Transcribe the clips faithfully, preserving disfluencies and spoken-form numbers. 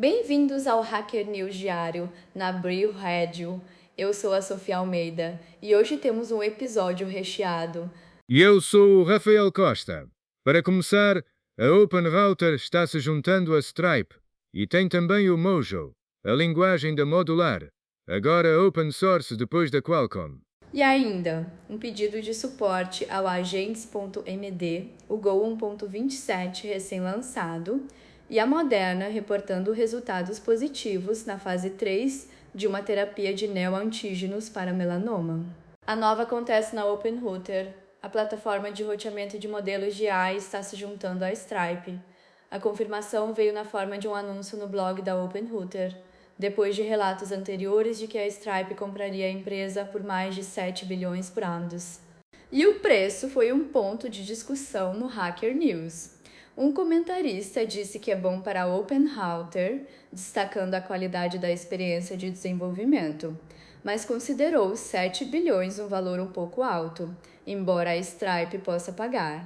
Bem-vindos ao Hacker News Diário, na Abril Radio. Eu sou a Sofia Almeida e hoje temos um episódio recheado. E eu sou o Rafael Costa. Para começar, a OpenRouter está se juntando a Stripe e tem também o Mojo, a linguagem da Modular, agora open source depois da Qualcomm. E ainda, um pedido de suporte ao Agents ponto M D, o Go um ponto vinte e sete recém-lançado, e a Moderna reportando resultados positivos na fase três de uma terapia de neoantígenos para melanoma. A nova acontece na OpenRouter. A plataforma de roteamento de modelos de A I está se juntando à Stripe. A confirmação veio na forma de um anúncio no blog da OpenRouter, depois de relatos anteriores de que a Stripe compraria a empresa por mais de sete bilhões por anos. E o preço foi um ponto de discussão no Hacker News. Um comentarista disse que é bom para a OpenRouter, destacando a qualidade da experiência de desenvolvimento, mas considerou sete bilhões um valor um pouco alto, embora a Stripe possa pagar.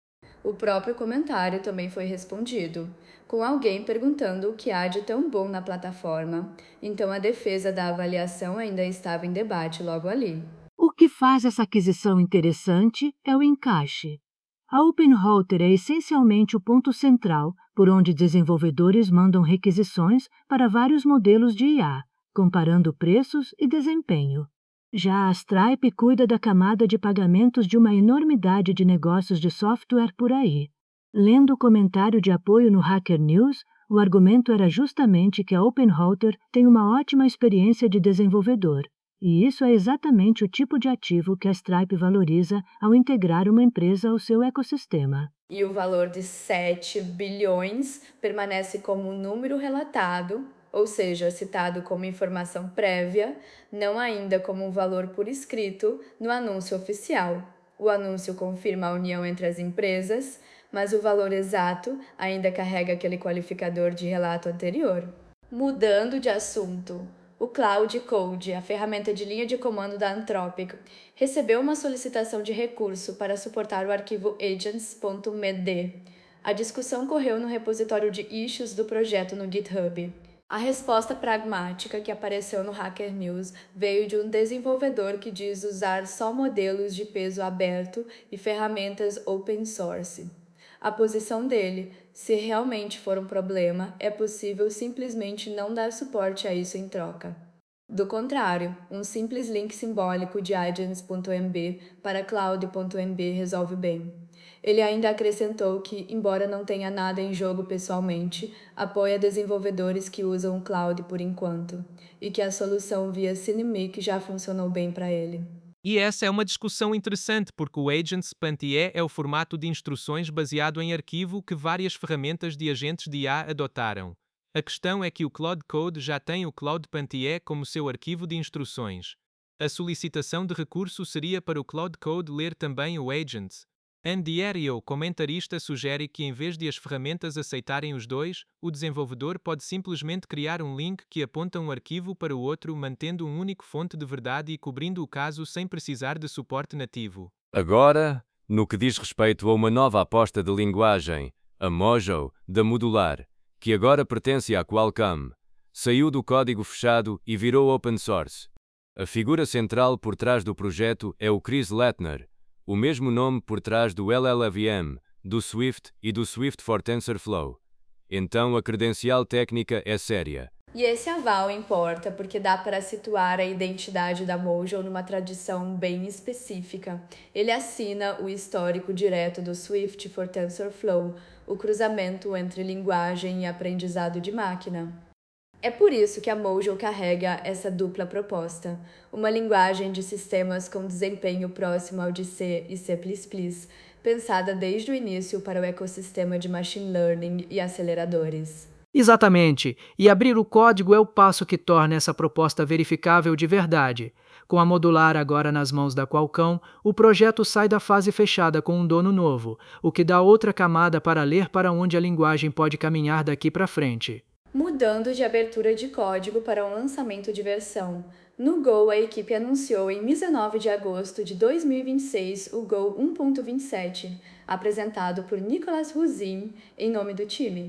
O próprio comentário também foi respondido, com alguém perguntando o que há de tão bom na plataforma, então a defesa da avaliação ainda estava em debate logo ali. O que faz essa aquisição interessante é o encaixe. A OpenRouter é essencialmente o ponto central por onde desenvolvedores mandam requisições para vários modelos de I A, comparando preços e desempenho. Já a Stripe cuida da camada de pagamentos de uma enormidade de negócios de software por aí. Lendo o comentário de apoio no Hacker News, o argumento era justamente que a OpenRouter tem uma ótima experiência de desenvolvedor. E isso é exatamente o tipo de ativo que a Stripe valoriza ao integrar uma empresa ao seu ecossistema. E o valor de sete bilhões permanece como um número relatado, ou seja, citado como informação prévia, não ainda como um valor por escrito no anúncio oficial. O anúncio confirma a união entre as empresas, mas o valor exato ainda carrega aquele qualificador de relato anterior. Mudando de assunto, o Cloud Code, a ferramenta de linha de comando da Anthropic, recebeu uma solicitação de recurso para suportar o arquivo agents ponto m d. A discussão correu no repositório de issues do projeto no GitHub. A resposta pragmática que apareceu no Hacker News veio de um desenvolvedor que diz usar só modelos de peso aberto e ferramentas open source. A posição dele, se realmente for um problema, é possível simplesmente não dar suporte a isso em troca. Do contrário, um simples link simbólico de agents ponto m b para cloud ponto m b resolve bem. Ele ainda acrescentou que, embora não tenha nada em jogo pessoalmente, apoia desenvolvedores que usam o cloud por enquanto, e que a solução via Cinemic já funcionou bem para ele. E essa é uma discussão interessante porque o agents.ie é o formato de instruções baseado em arquivo que várias ferramentas de agentes de I A adotaram. A questão é que o Cloud Code já tem o Cloud.ie como seu arquivo de instruções. A solicitação de recurso seria para o Cloud Code ler também o agents. Andy, o comentarista, sugere que em vez de as ferramentas aceitarem os dois, o desenvolvedor pode simplesmente criar um link que aponta um arquivo para o outro mantendo um único fonte de verdade e cobrindo o caso sem precisar de suporte nativo. Agora, no que diz respeito a uma nova aposta de linguagem, a Mojo, da Modular, que agora pertence à Qualcomm, saiu do código fechado e virou open source. A figura central por trás do projeto é o Chris Lattner, o mesmo nome por trás do L L V M, do Swift e do Swift for TensorFlow. Então a credencial técnica é séria. E esse aval importa porque dá para situar a identidade da Mojo numa tradição bem específica. Ele assina o histórico direto do Swift for TensorFlow, o cruzamento entre linguagem e aprendizado de máquina. É por isso que a Mojo carrega essa dupla proposta, uma linguagem de sistemas com desempenho próximo ao de C e C plus plus, pensada desde o início para o ecossistema de machine learning e aceleradores. Exatamente, e abrir o código é o passo que torna essa proposta verificável de verdade. Com a Modular agora nas mãos da Qualcomm, o projeto sai da fase fechada com um dono novo, o que dá outra camada para ler para onde a linguagem pode caminhar daqui para frente. Mudando de abertura de código para um lançamento de versão. No Go, a equipe anunciou em dezenove de agosto de dois mil e vinte e seis o Go um ponto vinte e sete, apresentado por Nicolas Rouzin em nome do time.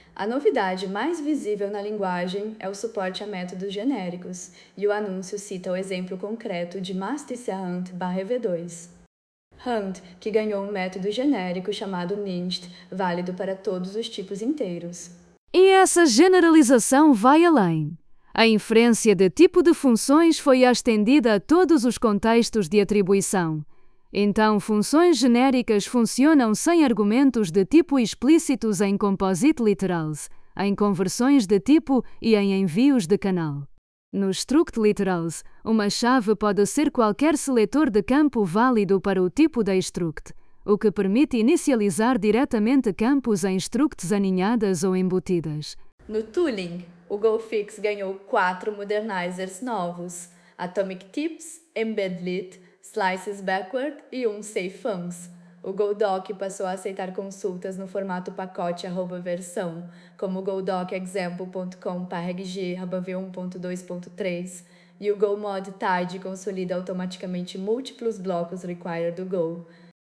A novidade mais visível na linguagem é o suporte a métodos genéricos, e o anúncio cita o exemplo concreto de Mastica Hunt barra E V dois. Hunt, que ganhou um método genérico chamado Ninst, válido para todos os tipos inteiros. E essa generalização vai além. A inferência de tipo de funções foi estendida a todos os contextos de atribuição. Então, funções genéricas funcionam sem argumentos de tipo explícitos em composite literals, em conversões de tipo e em envios de canal. Nos struct literals, uma chave pode ser qualquer seletor de campo válido para o tipo da struct, o que permite inicializar diretamente campos em structs aninhadas ou embutidas. No tooling, o GoFix ganhou quatro modernizers novos: Atomic Tips, Embedlit, Slices Backward e um SafeFuncs. O GoDoc passou a aceitar consultas no formato pacote arroba versão, como o godocexample ponto com parg arroba v um ponto dois ponto três, e o GoMod Tide consolida automaticamente múltiplos blocos require do Go.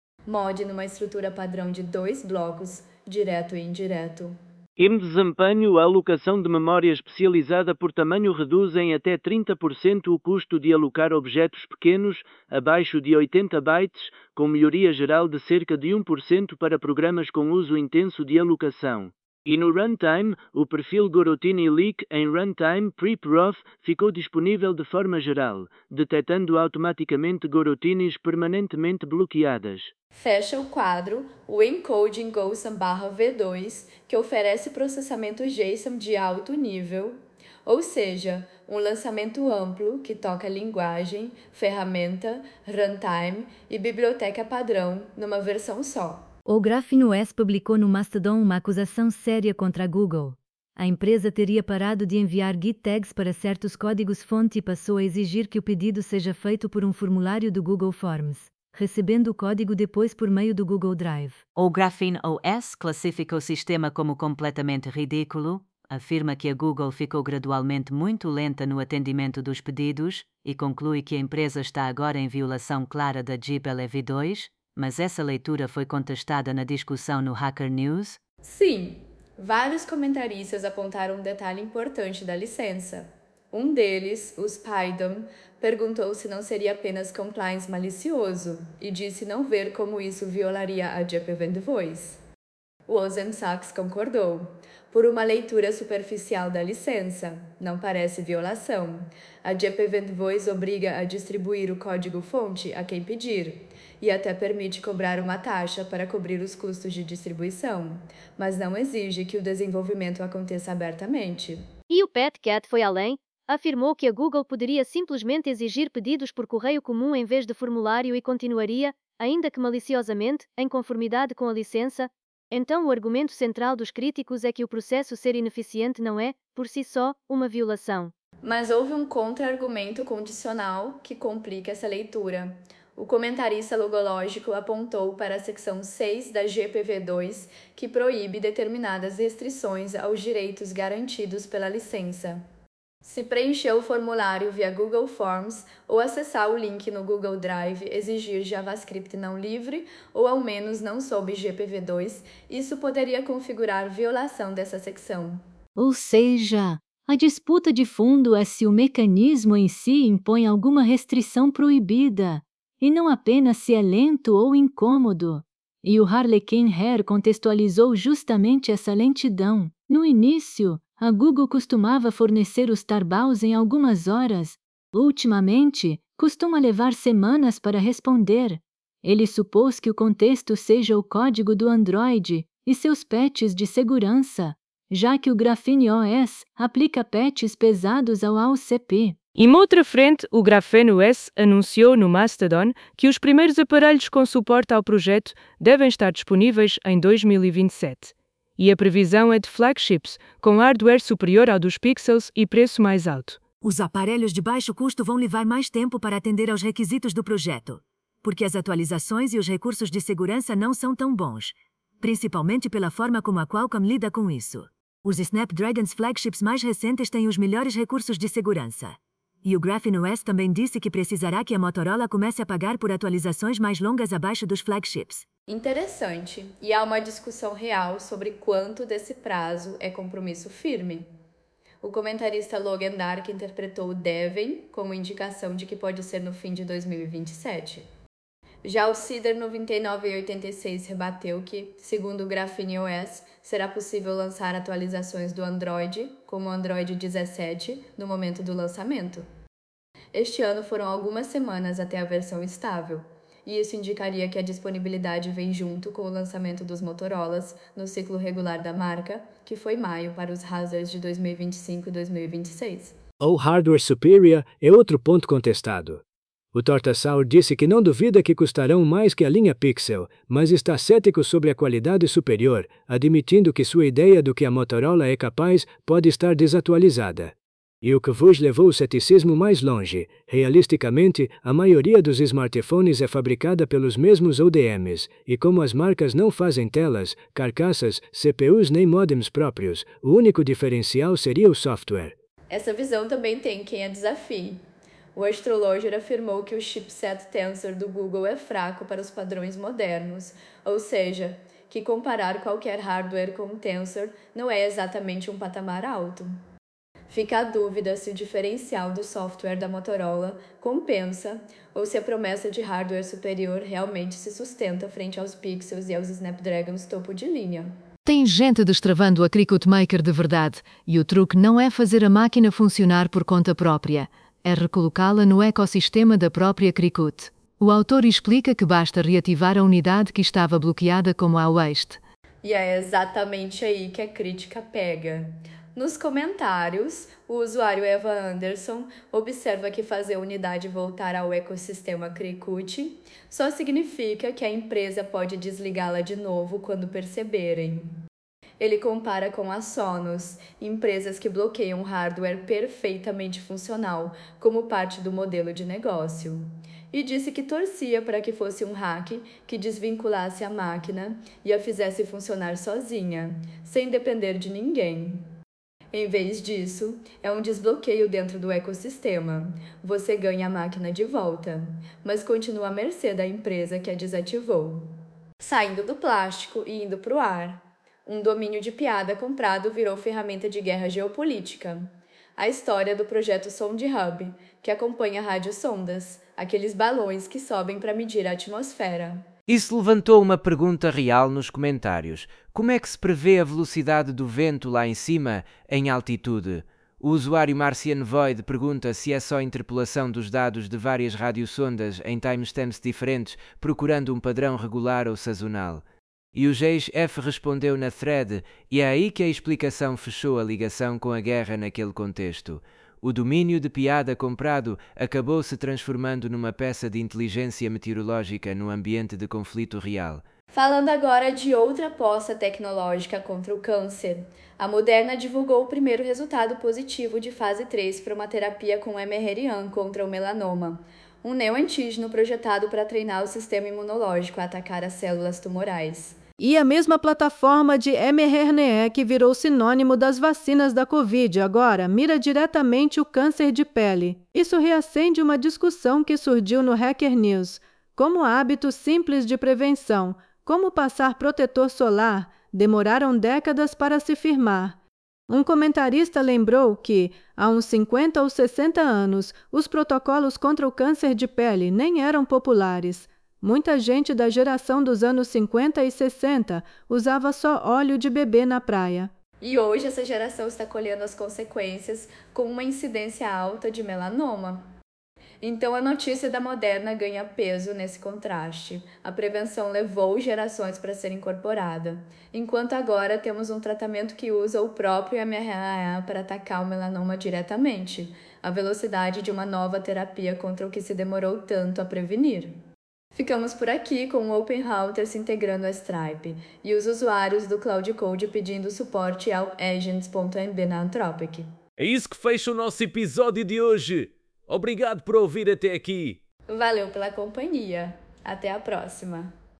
Mod numa estrutura padrão de dois blocos, direto e indireto. Em desempenho, a alocação de memória especializada por tamanho reduz em até trinta por cento o custo de alocar objetos pequenos, abaixo de oitenta bytes, com melhoria geral de cerca de um por cento para programas com uso intenso de alocação. E no runtime, o perfil Gorotini Leak em Runtime Pre-Prof ficou disponível de forma geral, detectando automaticamente gorotinis permanentemente bloqueadas. Fecha o quadro o Encoding GoSam barra V dois, que oferece processamento JSON de alto nível, ou seja, um lançamento amplo que toca linguagem, ferramenta, runtime e biblioteca padrão numa versão só. O GrapheneOS publicou no Mastodon uma acusação séria contra a Google. A empresa teria parado de enviar Git tags para certos códigos-fonte e passou a exigir que o pedido seja feito por um formulário do Google Forms, recebendo o código depois por meio do Google Drive. O GrapheneOS classifica o sistema como completamente ridículo, afirma que a Google ficou gradualmente muito lenta no atendimento dos pedidos e conclui que a empresa está agora em violação clara da G P L E v dois, mas essa leitura foi contestada na discussão no Hacker News. Sim, vários comentaristas apontaram um detalhe importante da licença. Um deles, o Spydom, perguntou se não seria apenas compliance malicioso e disse não ver como isso violaria a G P Event Voice. O Ozen Sachs concordou. Por uma leitura superficial da licença, não parece violação. A G P Event Voice obriga a distribuir o código-fonte a quem pedir, e até permite cobrar uma taxa para cobrir os custos de distribuição, mas não exige que o desenvolvimento aconteça abertamente. E o Petcat foi além, afirmou que a Google poderia simplesmente exigir pedidos por correio comum em vez de formulário e continuaria, ainda que maliciosamente, em conformidade com a licença. Então o argumento central dos críticos é que o processo ser ineficiente não é, por si só, uma violação. Mas houve um contra-argumento condicional que complica essa leitura. O comentarista logológico apontou para a seção seis da G P V dois, que proíbe determinadas restrições aos direitos garantidos pela licença. Se preencher o formulário via Google Forms ou acessar o link no Google Drive exigir JavaScript não livre ou ao menos não sob G P V dois, isso poderia configurar violação dessa secção. Ou seja, a disputa de fundo é se o mecanismo em si impõe alguma restrição proibida, e não apenas se é lento ou incômodo. E o Harlequin Hare contextualizou justamente essa lentidão. No início, a Google costumava fornecer os tarbaus em algumas horas. Ultimamente, costuma levar semanas para responder. Ele supôs que o contexto seja o código do Android e seus patches de segurança, já que o GrapheneOS aplica patches pesados ao A U C P. Em outra frente, o GrapheneOS anunciou no Mastodon que os primeiros aparelhos com suporte ao projeto devem estar disponíveis em dois mil e vinte e sete. E a previsão é de flagships, com hardware superior ao dos Pixels e preço mais alto. Os aparelhos de baixo custo vão levar mais tempo para atender aos requisitos do projeto, porque as atualizações e os recursos de segurança não são tão bons, principalmente pela forma como a Qualcomm lida com isso. Os Snapdragons flagships mais recentes têm os melhores recursos de segurança. E o GrapheneOS também disse que precisará que a Motorola comece a pagar por atualizações mais longas abaixo dos flagships. Interessante. E há uma discussão real sobre quanto desse prazo é compromisso firme. O comentarista Logan Dark interpretou o devem como indicação de que pode ser no fim de dois mil e vinte e sete. Já o Cider noventa e nove oitenta e seis rebateu que, segundo o GrapheneOS, será possível lançar atualizações do Android, como o Android dezessete, no momento do lançamento. Este ano foram algumas semanas até a versão estável, e isso indicaria que a disponibilidade vem junto com o lançamento dos Motorolas no ciclo regular da marca, que foi maio para os hardwares de dois mil e vinte e cinco e dois mil e vinte e seis. O hardware superior é outro ponto contestado. O Tortasaur disse que não duvida que custarão mais que a linha Pixel, mas está cético sobre a qualidade superior, admitindo que sua ideia do que a Motorola é capaz pode estar desatualizada. E o que vos levou o ceticismo mais longe, realisticamente, a maioria dos smartphones é fabricada pelos mesmos O D Ms, e como as marcas não fazem telas, carcaças, C P Us nem modems próprios, o único diferencial seria o software. Essa visão também tem quem a desafie. O astrologer afirmou que o chipset Tensor do Google é fraco para os padrões modernos, ou seja, que comparar qualquer hardware com o Tensor não é exatamente um patamar alto. Fica a dúvida se o diferencial do software da Motorola compensa ou se a promessa de hardware superior realmente se sustenta frente aos Pixels e aos Snapdragons topo de linha. Tem gente destravando a Cricut Maker de verdade, e o truque não é fazer a máquina funcionar por conta própria, é recolocá-la no ecossistema da própria Cricut. O autor explica que basta reativar a unidade que estava bloqueada como a waste. E é exatamente aí que a crítica pega. Nos comentários, o usuário Eva Anderson observa que fazer a unidade voltar ao ecossistema Cricut só significa que a empresa pode desligá-la de novo quando perceberem. Ele compara com a Sonos, empresas que bloqueiam hardware perfeitamente funcional como parte do modelo de negócio. E disse que torcia para que fosse um hack que desvinculasse a máquina e a fizesse funcionar sozinha, sem depender de ninguém. Em vez disso, é um desbloqueio dentro do ecossistema. Você ganha a máquina de volta, mas continua à mercê da empresa que a desativou. Saindo do plástico e indo para o ar. Um domínio de piada comprado virou ferramenta de guerra geopolítica. A história do projeto Sound Hub, que acompanha radiosondas, aqueles balões que sobem para medir a atmosfera. Isso levantou uma pergunta real nos comentários. Como é que se prevê a velocidade do vento lá em cima, em altitude? O usuário Marcian Void pergunta se é só interpolação dos dados de várias radiosondas em timestamps diferentes, procurando um padrão regular ou sazonal. E o Geis F respondeu na thread, e é aí que a explicação fechou a ligação com a guerra naquele contexto. O domínio de piada comprado acabou se transformando numa peça de inteligência meteorológica no ambiente de conflito real. Falando agora de outra aposta tecnológica contra o câncer, a Moderna divulgou o primeiro resultado positivo de fase três para uma terapia com mRNA contra o melanoma, um neoantígeno projetado para treinar o sistema imunológico a atacar as células tumorais. E a mesma plataforma de mRNA que virou sinônimo das vacinas da Covid agora mira diretamente o câncer de pele. Isso reacende uma discussão que surgiu no Hacker News. Como hábitos simples de prevenção, como passar protetor solar, demoraram décadas para se firmar. Um comentarista lembrou que, há uns cinquenta ou sessenta anos, os protocolos contra o câncer de pele nem eram populares. Muita gente da geração dos anos cinquenta e sessenta usava só óleo de bebê na praia. E hoje essa geração está colhendo as consequências com uma incidência alta de melanoma. Então a notícia da Moderna ganha peso nesse contraste. A prevenção levou gerações para ser incorporada, enquanto agora temos um tratamento que usa o próprio mRNA para atacar o melanoma diretamente, a velocidade de uma nova terapia contra o que se demorou tanto a prevenir. Ficamos por aqui com o OpenRouter se integrando à Stripe e os usuários do Cloud Code pedindo suporte ao agents ponto m b na Anthropic. É isso que fecha o nosso episódio de hoje. Obrigado por ouvir até aqui. Valeu pela companhia. Até a próxima.